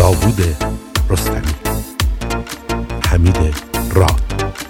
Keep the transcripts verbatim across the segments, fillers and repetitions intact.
داوود رستمی، حمید راد.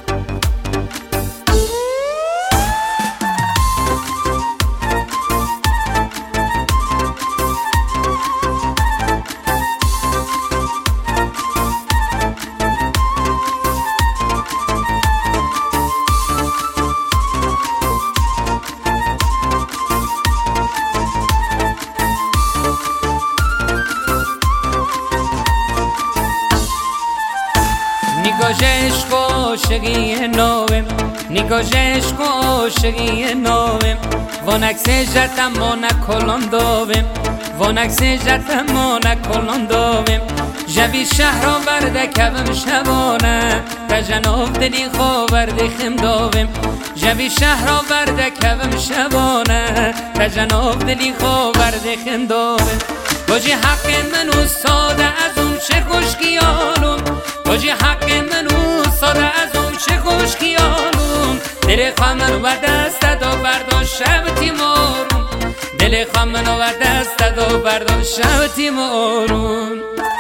نیگاش عشق و عاشقی نویم، نیگاش عشق و عاشقی نویم، وانک سجدم ما نکلان دویم، وانک سجدم ما نکلان دویم. جوی شهر آورده کبم شبانه، تا جناب دلی خاورده خم دویم. جوی شهر آورده کبم شبانه، تا جناب دلی خاورده خم دویم. باجی حق منو ساده از اون چه خوش خیالم، باجی حق منو ساده از اون چه خوش خیالم. دل خواهم و دست دو برداشت شب تیمارون، دل خواهم و دست دو برداشت شب تیمارون.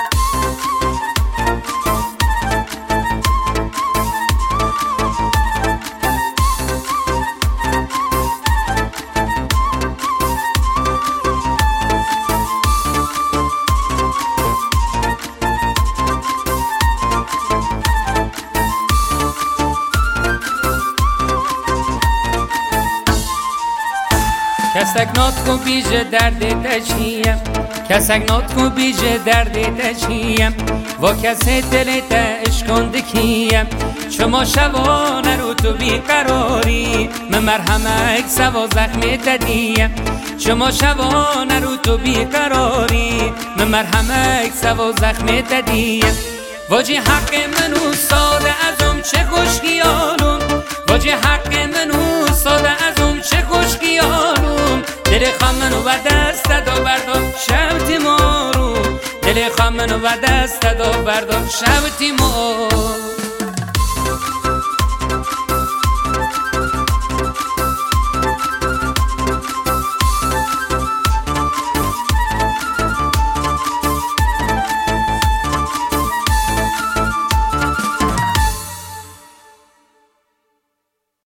کسک نات کو بیجه درد تشیم، کسک نات کو بیجه درد تشیم، و کسی دل تش کنده کیم. شما شبانه رو تو بیقراری، من مرحمک سوا زخم ددیم. شما شبانه رو تو بیقراری، من مرحمک سوا زخم ددیم. واجی حق منو ساده ازم چه خوش خیالم، واجی حق منو ساده ازم چه خوش خیالم. دل خواهم و دست دو بردار شب تیمارون، دل خواهم و دست دو بردار شب تیمارون.